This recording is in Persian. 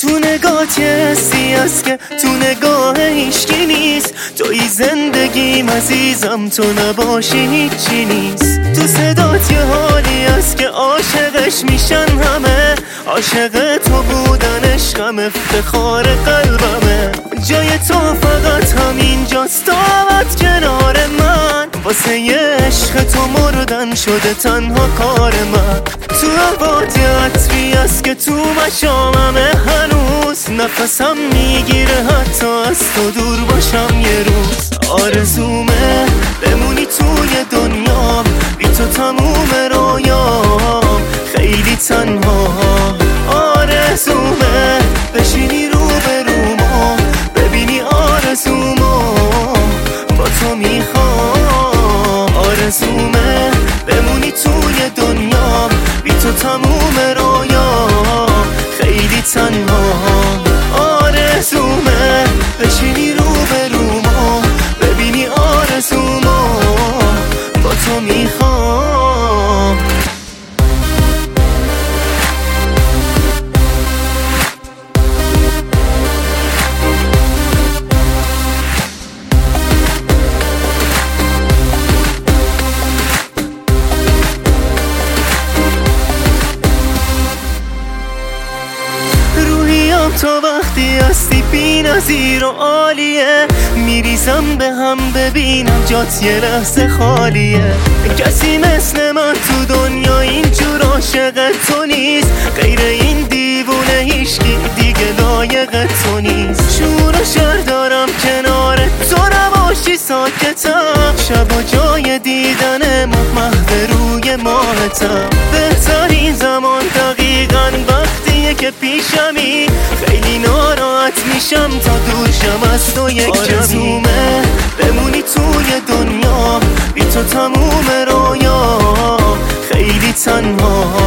تو نگات یه حسی هست که تو نگاه هیچکی نیست. توی زندگیم عزیزم، تو نباشی هیچی نیست. تو صدات یه حالی هست که عاشقش میشن همه. عاشق تو بودن عشقم، افتخار قلبمه. جای تو فقط همینجاست، آمد کنار من. واسه یه عشق تو مردن شده تنها کار من. تو هوات یه عطری هست که تو مشاممه هنوز. نفسم میگیره حتی از تو دور باشم یه روز. آرزومه بمونی توی دنیا، بی تو تموم رویام خیلی تنها. آرزومه بشینی رو به روما، ببینی آرزومو با تو میخوام. آرزومه بمونی توی دنیا، بی تو تموم رویام خیلی تنها. آرزومه بشینی رو به روما، ببینی آرزومو با تو میخوام. تو وقتی هستی بی نظیر و عالیه، میریزم به هم ببینم جات یه لحظه خالیه. کسی مثل من تو دنیا اینجور عاشق تو نیست. غیر این دیوونه هیچکی دیگه لایق تو نیست. شور و شر دارم کنار تو، نباشی ساکتم. شب و جای دیدن محو روی ماهتم. بهترین زمان دقیقاً وقتیه که پیشمی. خیلی ناراحت میشم تا دور شم از تو یک کمی. آرزومه بمونی توی دنیا، بی تو تموم رویام خیلی تنها.